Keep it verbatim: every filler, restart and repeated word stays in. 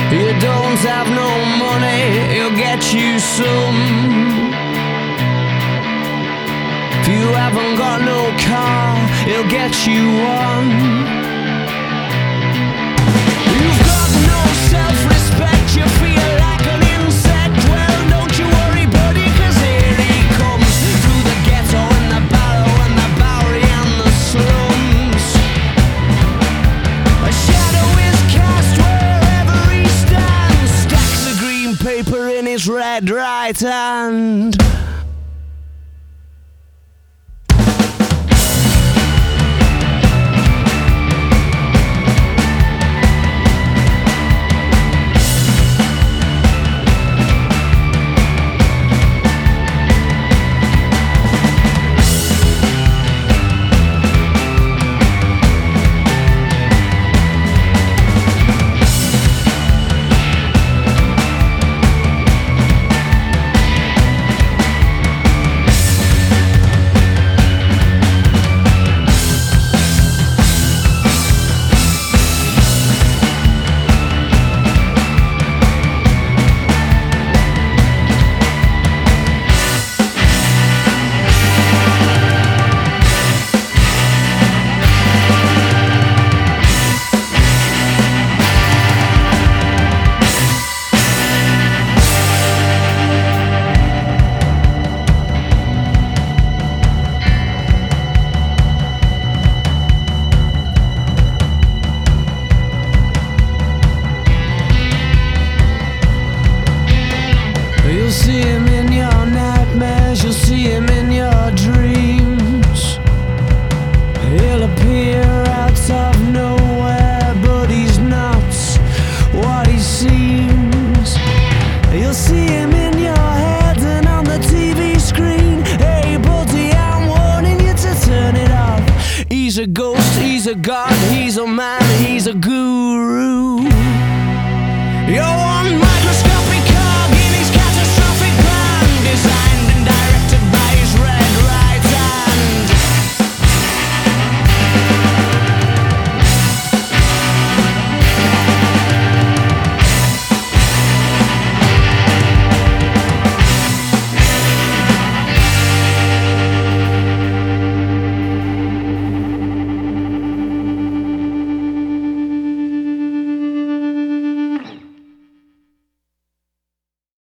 You don't have no money, he'll get you some. If you haven't got no car, he'll get you one. You've got no self-respect, you feel like an insect. Well, don't you worry, buddy, 'cause here he comes through the ghetto and the barrow and the Bowery and the slums. A shadow is cast wherever he stands, stacks of green paper in his red right hand. You'll see him in your nightmares, you'll see him in your dreams. He'll appear out of nowhere, but he's not what he seems. You'll see him in your head and on the T V screen. Hey buddy, I'm warning you to turn it off. He's a ghost, he's a god, he's a man.